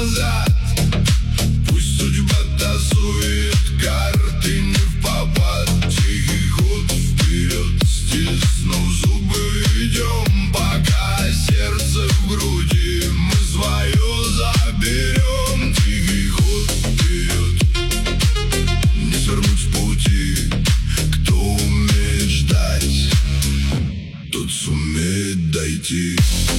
назад. Пусть судьба тасует карты не впопад. Тихий ход вперед, стиснув зубы, идем, пока сердце в груди мы свое заберем. Тихий ход вперед, не свернуть с пути. Кто умеет ждать, тот сумеет дойти.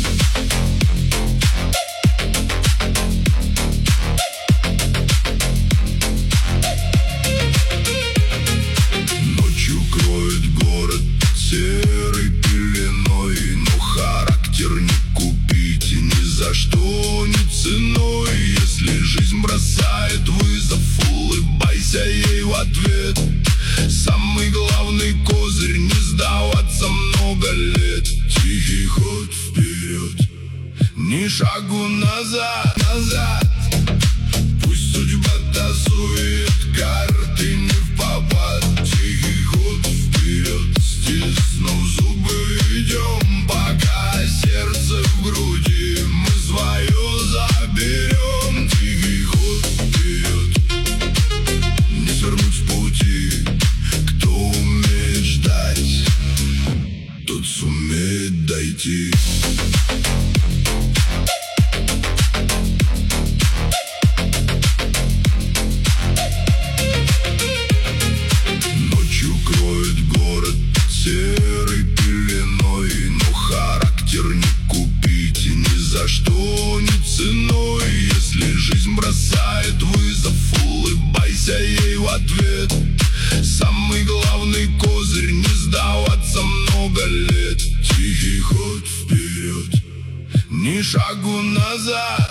Ночью кроет город серой пеленой, но характер не купить ни за что, ни ценой. Если жизнь бросает вызов, улыбайся ей в ответ. Самый главный козырь — не сдаваться много лет. Тихий ход вперед, ни шагу назад, назад. Пусть судьба тасует карты не впопад. Тихий ход вперед, стиснув зубы, идем, пока сердце в груди мы свое заберем. Тихий ход вперед, не свернуть с пути. Кто умеет ждать, тот сумеет дойти. Ночью кроет город серой пеленой, но характер не купить ни за что, ни ценой. Если жизнь бросает вызов, улыбайся ей в ответ. Самый главный козырь — не сдаваться много лет. Тихий ход вперед, ни шагу назад.